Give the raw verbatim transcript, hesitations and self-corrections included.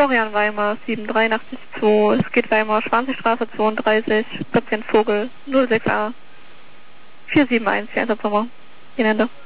Florian Weimar, sieben drei acht zwei. Es geht Weimar, Schwanzigstraße zweiunddreißig, Patient Vogel, null sechs A. vier sieben eins, die Einsatznummer. Ihnen Ende.